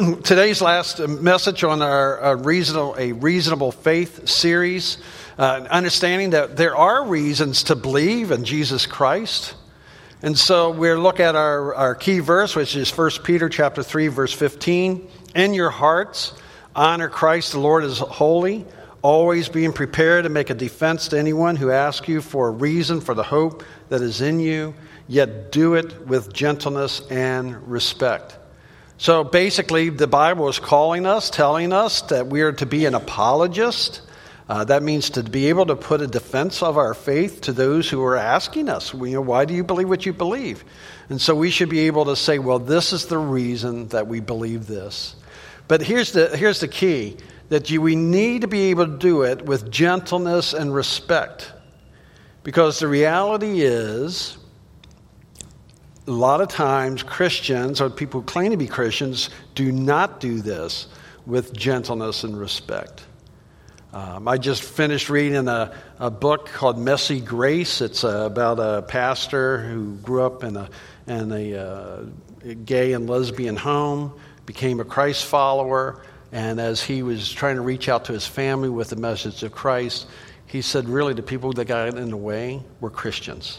today's last message on our reasonable faith series, understanding that there are reasons to believe in Jesus Christ. And so we'll look at our key verse, which is 1 Peter chapter 3, verse 15. In your hearts, honor Christ the Lord as holy, always being prepared to make a defense to anyone who asks you for a reason for the hope that is in you, yet do it with gentleness and respect. So basically, the Bible is calling us, telling us that we are to be an apologist. That means to be able to put a defense of our faith to those who are asking us, why do you believe what you believe? And so we should be able to say, well, this is the reason that we believe this. But here's the key, that we need to be able to do it with gentleness and respect. Because the reality is, a lot of times Christians, or people who claim to be Christians, do not do this with gentleness and respect. I just finished reading a book called Messy Grace. It's about a pastor who grew up in a gay and lesbian home, became a Christ follower, and as he was trying to reach out to his family with the message of Christ, he said really the people that got in the way were Christians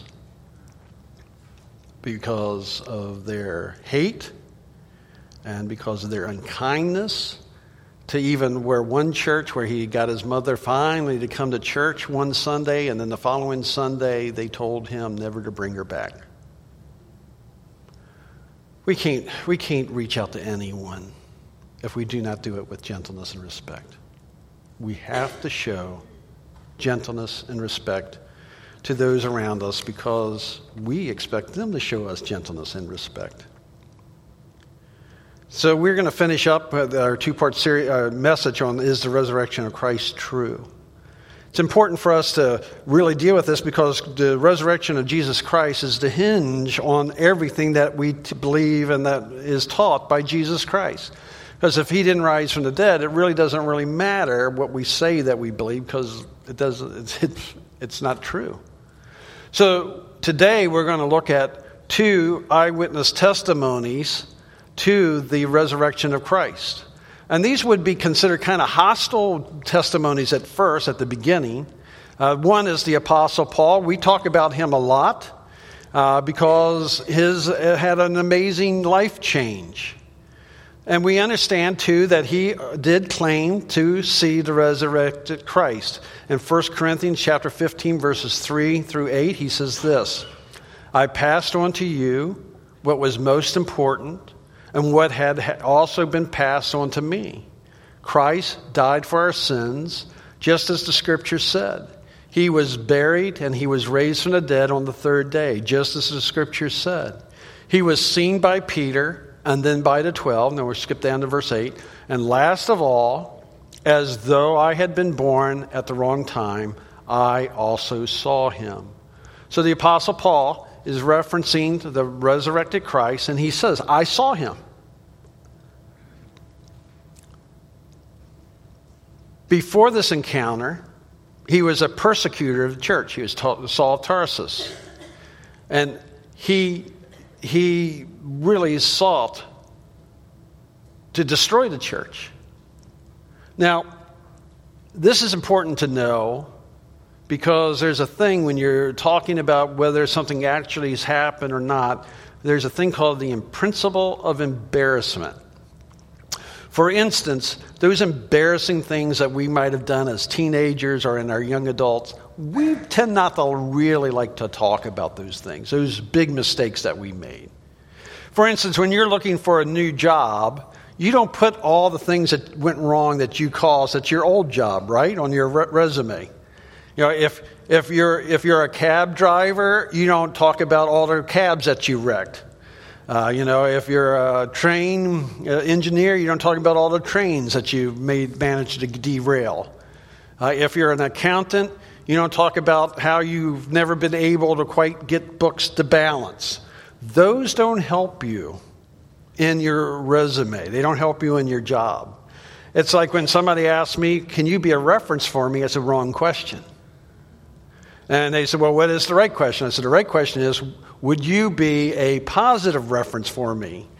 because of their hate and because of their unkindness, to even where one church where he got his mother finally to come to church one Sunday, and then the following Sunday they told him never to bring her back. We can't reach out to anyone if we do not do it with gentleness and respect. We have to show gentleness and respect to those around us because we expect them to show us gentleness and respect. So we're going to finish up with our two-part message on is the resurrection of Christ true? It's important for us to really deal with this because the resurrection of Jesus Christ is the hinge on everything that we believe and that is taught by Jesus Christ. Because if he didn't rise from the dead, it really doesn't really matter what we say that we believe because it's not true. So today we're going to look at two eyewitness testimonies to the resurrection of Christ. And these would be considered kind of hostile testimonies at first, at the beginning. One is the Apostle Paul. We talk about him a lot because his had an amazing life change. And we understand, too, that he did claim to see the resurrected Christ. In 1 Corinthians chapter 15, verses 3 through 8, he says this, I passed on to you what was most important, and what had also been passed on to me. Christ died for our sins, just as the Scripture said. He was buried and he was raised from the dead on the third day, just as the Scripture said. He was seen by Peter and then by the 12. Now we'll skip down to verse 8. And last of all, as though I had been born at the wrong time, I also saw him. So the Apostle Paul is referencing the resurrected Christ, and he says, I saw him. Before this encounter, he was a persecutor of the church. He was Saul of Tarsus. And he really sought to destroy the church. Now, this is important to know because there's a thing when you're talking about whether something actually has happened or not, there's a thing called the principle of embarrassment. For instance, those embarrassing things that we might have done as teenagers or in our young adults, we tend not to really like to talk about those things, those big mistakes that we made. For instance, when you're looking for a new job, you don't put all the things that went wrong that you caused at your old job, right, on your resume. You know, if you're a cab driver, you don't talk about all the cabs that you wrecked. If you're a train engineer, you don't talk about all the trains that you managed to derail. If you're an accountant, you don't talk about how you've never been able to quite get books to balance. Those don't help you in your resume. They don't help you in your job. It's like when somebody asks me, can you be a reference for me? It's a wrong question. And they said, well, what is the right question? I said, the right question is, would you be a positive reference for me?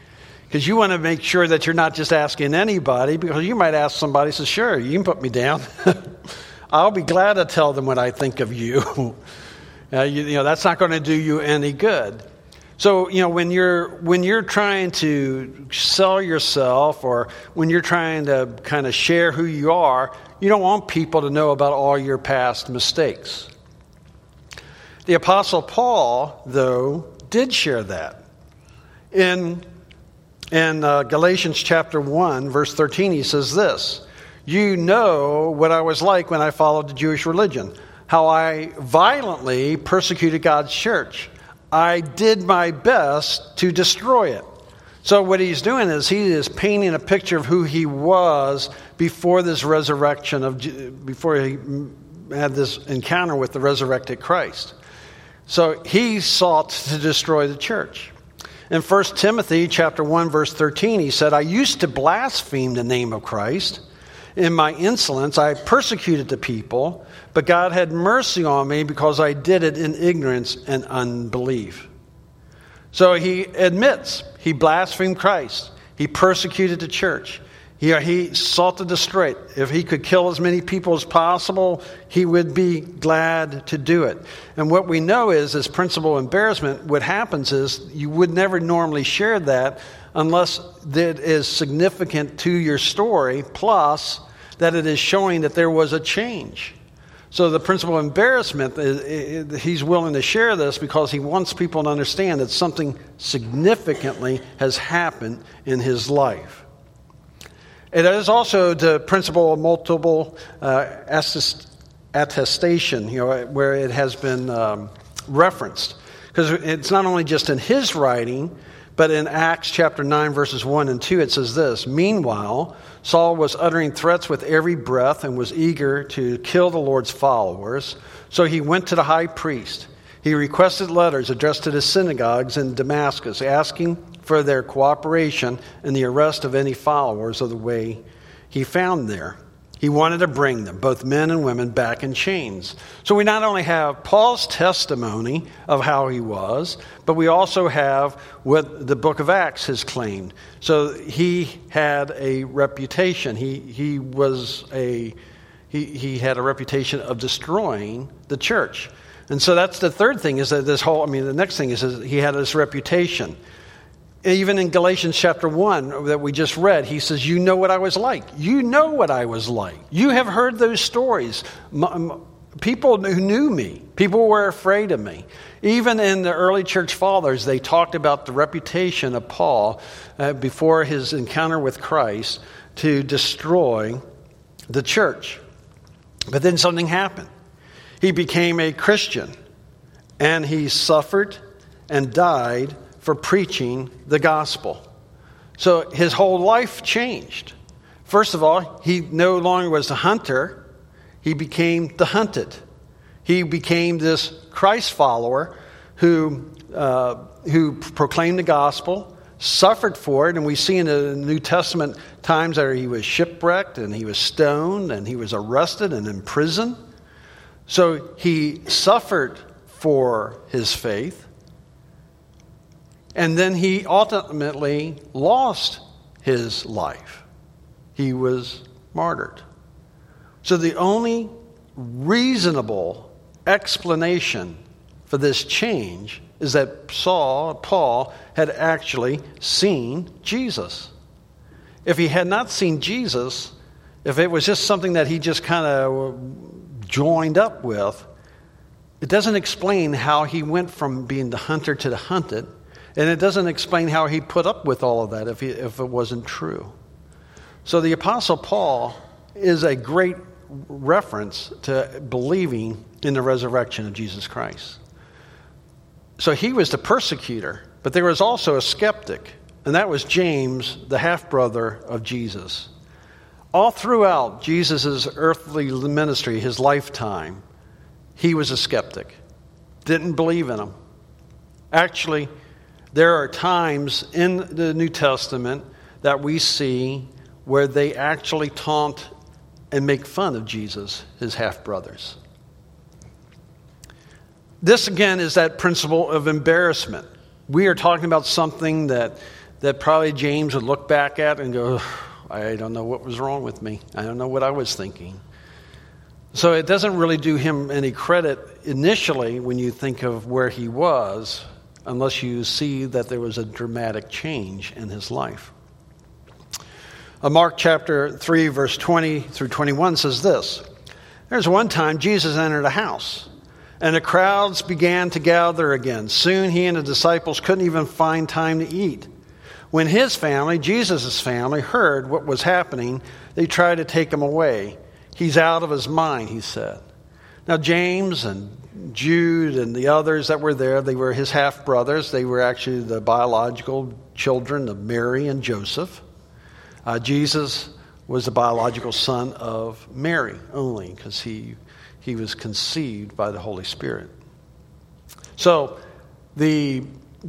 Because you want to make sure that you're not just asking anybody, because you might ask somebody, says, sure, you can put me down. I'll be glad to tell them what I think of you. That's not going to do you any good. So, when you're trying to sell yourself, or when you're trying to kind of share who you are, you don't want people to know about all your past mistakes. The Apostle Paul, though, did share that. In Galatians chapter 1, verse 13, he says this, "You know what I was like when I followed the Jewish religion, how I violently persecuted God's church. I did my best to destroy it." So what he's doing is he is painting a picture of who he was before this resurrection, before he had this encounter with the resurrected Christ. So he sought to destroy the church. In 1 Timothy chapter 1, verse 13, he said, "I used to blaspheme the name of Christ. In my insolence, I persecuted the people, but God had mercy on me because I did it in ignorance and unbelief." So he admits he blasphemed Christ. He persecuted the church. He sought to destroy it. If he could kill as many people as possible, he would be glad to do it. And what we know is, this principle of embarrassment, what happens is you would never normally share that unless it is significant to your story, plus that it is showing that there was a change. So the principle of embarrassment, he's willing to share this because he wants people to understand that something significantly has happened in his life. It is also the principle of multiple attestation, where it has been referenced. Because it's not only just in his writing, but in Acts chapter 9, verses 1 and 2, it says this, "Meanwhile, Saul was uttering threats with every breath and was eager to kill the Lord's followers. So he went to the high priest. He requested letters addressed to the synagogues in Damascus, asking for their cooperation in the arrest of any followers of the way he found there. He wanted to bring them, both men and women, back in chains." So we not only have Paul's testimony of how he was, but we also have what the book of Acts has claimed. So he had a reputation. He had a reputation of destroying the church. And so that's the third thing, is that the next thing is he had this reputation. Even in Galatians chapter 1 that we just read, he says, "You know what I was like. You know what I was like. You have heard those stories. People who knew me. People were afraid of me." Even in the early church fathers, they talked about the reputation of Paul before his encounter with Christ to destroy the church. But then something happened. He became a Christian, and he suffered and died for preaching the gospel. So his whole life changed. First of all, he no longer was the hunter. He became the hunted. He became this Christ follower who proclaimed the gospel, suffered for it. And we see in the New Testament times that he was shipwrecked and he was stoned and he was arrested and in prison. So he suffered for his faith. And then he ultimately lost his life. He was martyred. So the only reasonable explanation for this change is that Paul had actually seen Jesus. If he had not seen Jesus, if it was just something that he just kind of joined up with, it doesn't explain how he went from being the hunter to the hunted. And it doesn't explain how he put up with all of that if it wasn't true. So the Apostle Paul is a great reference to believing in the resurrection of Jesus Christ. So he was the persecutor, but there was also a skeptic, and that was James, the half-brother of Jesus. All throughout Jesus' earthly ministry, his lifetime, he was a skeptic. Didn't believe in him. Actually, there are times in the New Testament that we see where they actually taunt and make fun of Jesus, his half-brothers. This, again, is that principle of embarrassment. We are talking about something that that probably James would look back at and go, I don't know what was wrong with me. I don't know what I was thinking. So it doesn't really do him any credit initially when you think of where he was, unless you see that there was a dramatic change in his life. Mark chapter 3, verse 20 through 21 says this. There's one time Jesus entered a house, and the crowds began to gather again. Soon he and the disciples couldn't even find time to eat. When his family, Jesus' family, heard what was happening, they tried to take him away. He's out of his mind, he said. Now James and Jude and the others that were there, they were his half-brothers. They were actually the biological children of Mary and Joseph. Jesus was the biological son of Mary only because he was conceived by the Holy Spirit. So these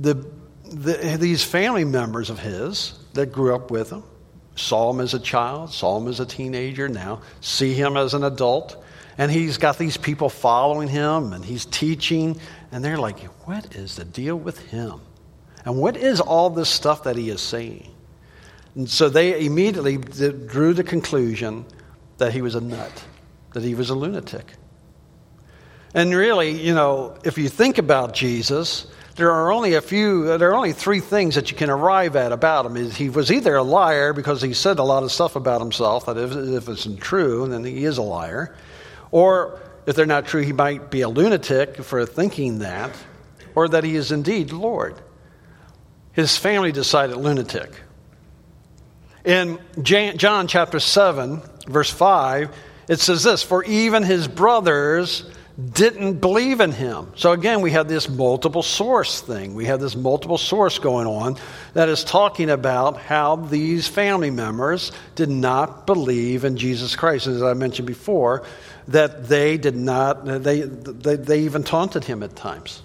family members of his that grew up with him, saw him as a child, saw him as a teenager, now see him as an adult, and he's got these people following him and he's teaching, and they're like, what is the deal with him? And what is all this stuff that he is saying? And so they immediately drew the conclusion that he was a nut, that he was a lunatic. And really, if you think about Jesus, there are only three things that you can arrive at about him. He was either a liar because he said a lot of stuff about himself that if it's true, then he is a liar. Or if they're not true, he might be a lunatic for thinking that, or that he is indeed Lord. His family decided lunatic. In John chapter 7, verse 5, it says this, for even his brothers didn't believe in him. So again, we have this multiple source thing. We have this multiple source going on that is talking about how these family members did not believe in Jesus Christ. As I mentioned before, that they did not, they even taunted him at times.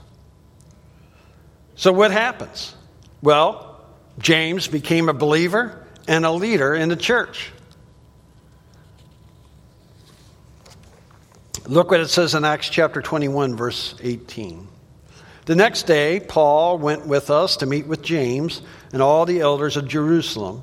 So what happens? Well, James became a believer and a leader in the church. Look what it says in Acts chapter 21, verse 18. The next day, Paul went with us to meet with James and all the elders of Jerusalem,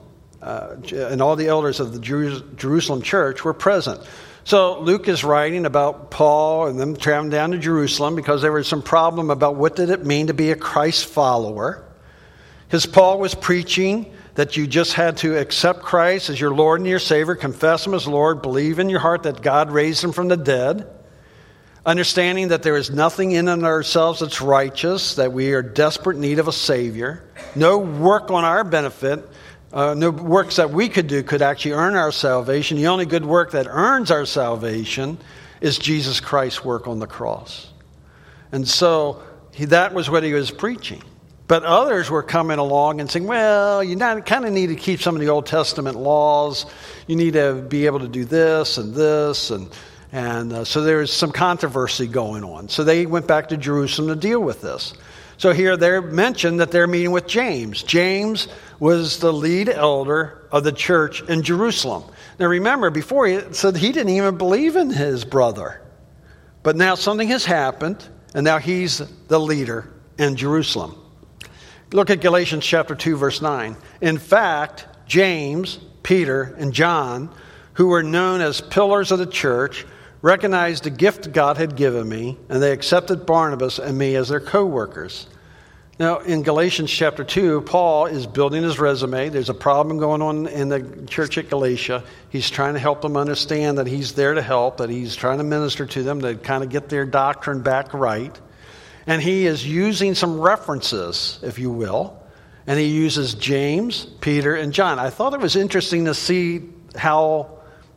and all the elders of the Jerusalem church were present. So Luke is writing about Paul and them traveling down to Jerusalem because there was some problem about what did it mean to be a Christ follower. Because Paul was preaching that you just had to accept Christ as your Lord and your Savior, confess him as Lord, believe in your heart that God raised him from the dead, understanding that there is nothing in and of ourselves that's righteous, that we are desperate need of a Savior, no work on our benefit, no works that we could do could actually earn our salvation. The only good work that earns our salvation is Jesus Christ's work on the cross. And so that was what he was preaching. But others were coming along and saying, well, you kind of need to keep some of the Old Testament laws. You need to be able to do this and this. And so there was some controversy going on. So they went back to Jerusalem to deal with this. So here they're mentioned that they're meeting with James. James was the lead elder of the church in Jerusalem. Now remember, before he said he didn't even believe in his brother. But now something has happened, and now he's the leader in Jerusalem. Look at Galatians chapter 2, verse 9. In fact, James, Peter, and John, who were known as pillars of the church, recognized the gift God had given me, and they accepted Barnabas and me as their co-workers. Now, in Galatians chapter 2, Paul is building his resume. There's a problem going on in the church at Galatia. He's trying to help them understand that he's there to help, that he's trying to minister to them to kind of get their doctrine back right. And he is using some references, if you will. And he uses James, Peter, and John. I thought it was interesting to see how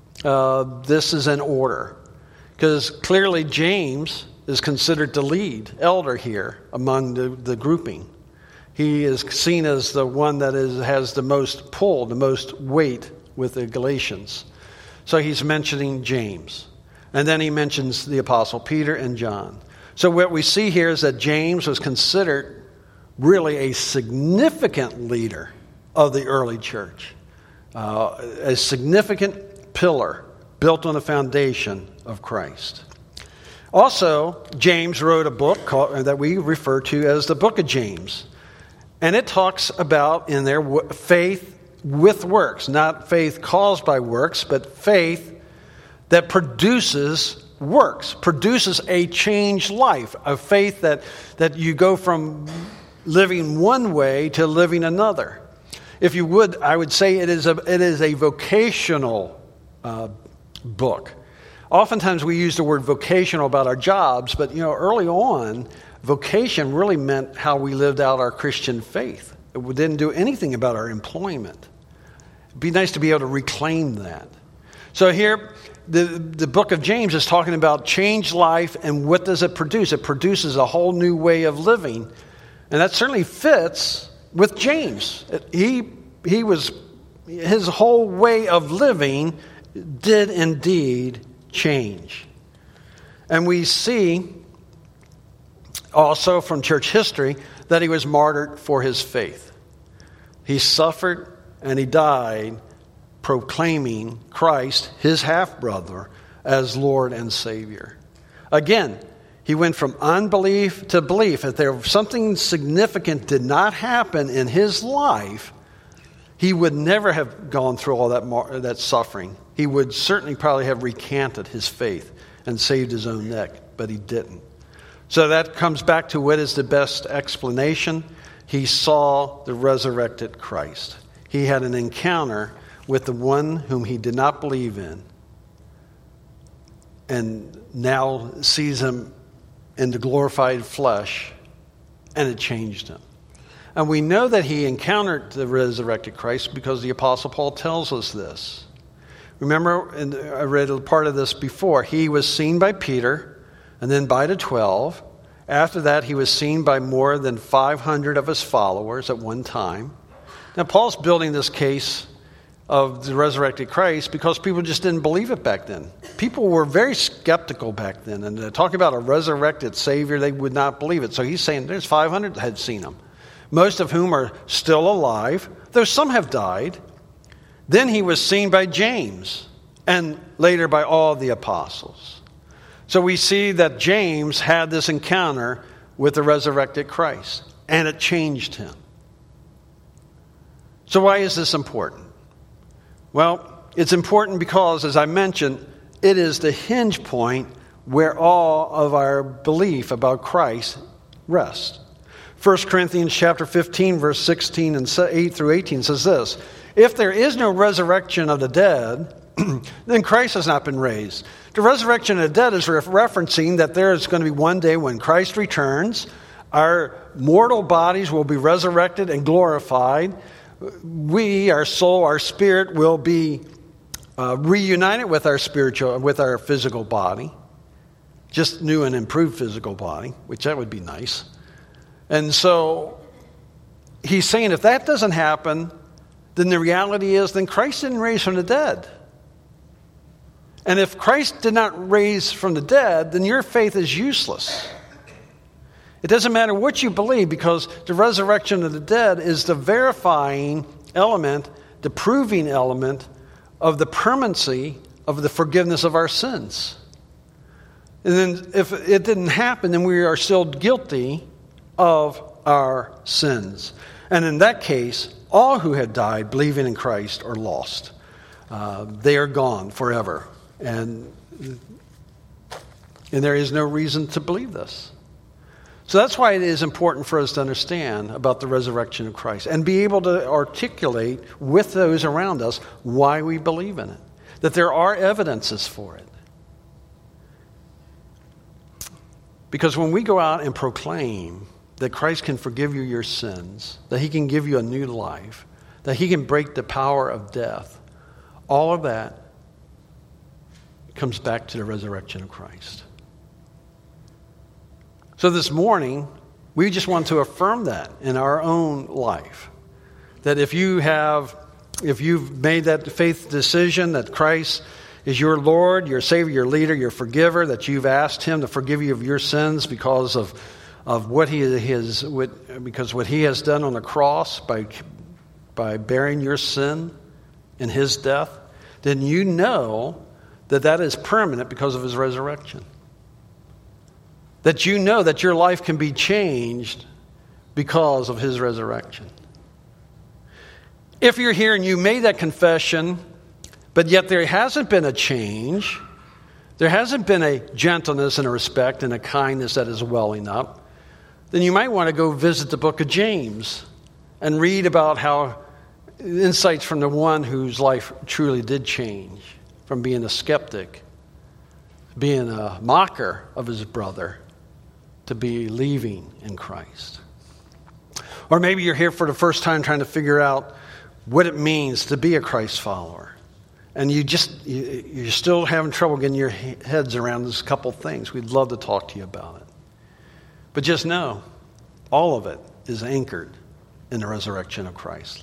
this is in order. Because clearly James is considered the lead elder here among the grouping. He is seen as the one that has the most pull, the most weight with the Galatians. So he's mentioning James. And then he mentions the Apostle Peter and John. So what we see here is that James was considered really a significant leader of the early church. A significant pillar built on the foundation of Christ. Also, James wrote a book that we refer to as the Book of James. And it talks about in there faith with works, not faith caused by works, but faith that produces works, produces a changed life, a faith that you go from living one way to living another. If you would, I would say it is a vocational book. Oftentimes we use the word vocational about our jobs, but early on, vocation really meant how we lived out our Christian faith. It didn't do anything about our employment. It'd be nice to be able to reclaim that. So here, the book of James is talking about changed life, and what does it produce? It produces a whole new way of living, and that certainly fits with James. His whole way of living did indeed change. And we see also from church history that he was martyred for his faith. He suffered and he died proclaiming Christ, his half-brother, as Lord and Savior. Again, he went from unbelief to belief. If there was something significant did not happen in his life, he would never have gone through all that suffering. He would certainly probably have recanted his faith and saved his own neck, but he didn't. So that comes back to what is the best explanation. He saw the resurrected Christ. He had an encounter with the one whom he did not believe in, and now sees him in the glorified flesh, and it changed him. And we know that he encountered the resurrected Christ because the Apostle Paul tells us this. Remember, and I read a part of this before, he was seen by Peter and then by the 12. After that, he was seen by more than 500 of his followers at one time. Now, Paul's building this case of the resurrected Christ because people just didn't believe it back then. People were very skeptical back then, and talking about a resurrected Savior, they would not believe it. So he's saying there's 500 that had seen him, most of whom are still alive, though some have died. Then he was seen by James, and later by all the apostles. So we see that James had this encounter with the resurrected Christ, and it changed him. So why is this important? Well, it's important because, as I mentioned, it is the hinge point where all of our belief about Christ rests. 1 Corinthians chapter 15, verse 16 and 8 through 18 says this: if there is no resurrection of the dead, then Christ has not been raised. The resurrection of the dead is referencing that there is going to be one day when Christ returns. Our mortal bodies will be resurrected and glorified. We, our soul, our spirit, will be reunited with our physical body. Just new and improved physical body, which that would be nice. And so he's saying if that doesn't happen, then the reality is then Christ didn't raise from the dead. And if Christ did not raise from the dead, then your faith is useless. It doesn't matter what you believe, because the resurrection of the dead is the verifying element, the proving element of the permanency of the forgiveness of our sins. And then if it didn't happen, then we are still guilty of our sins. And in that case, all who had died believing in Christ are lost. They are gone forever. And there is no reason to believe this. So that's why it is important for us to understand about the resurrection of Christ and be able to articulate with those around us why we believe in it, that there are evidences for it. Because when we go out and proclaim that Christ can forgive you your sins, that he can give you a new life, that he can break the power of death, all of that comes back to the resurrection of Christ. So this morning, we just want to affirm that in our own life. That if you've made that faith decision that Christ is your Lord, your Savior, your leader, your forgiver, that you've asked him to forgive you of your sins because of what he has done on the cross by bearing your sin in his death, then you know that is permanent because of his resurrection. That you know that your life can be changed because of his resurrection. If you're here and you made that confession, but yet there hasn't been a change, there hasn't been a gentleness and a respect and a kindness that is welling up, then you might want to go visit the book of James and read about how insights from the one whose life truly did change, from being a skeptic, being a mocker of his brother, to believing in Christ. Or maybe you're here for the first time trying to figure out what it means to be a Christ follower. And you're still having trouble getting your heads around this couple things. We'd love to talk to you about it. But just know, all of it is anchored in the resurrection of Christ.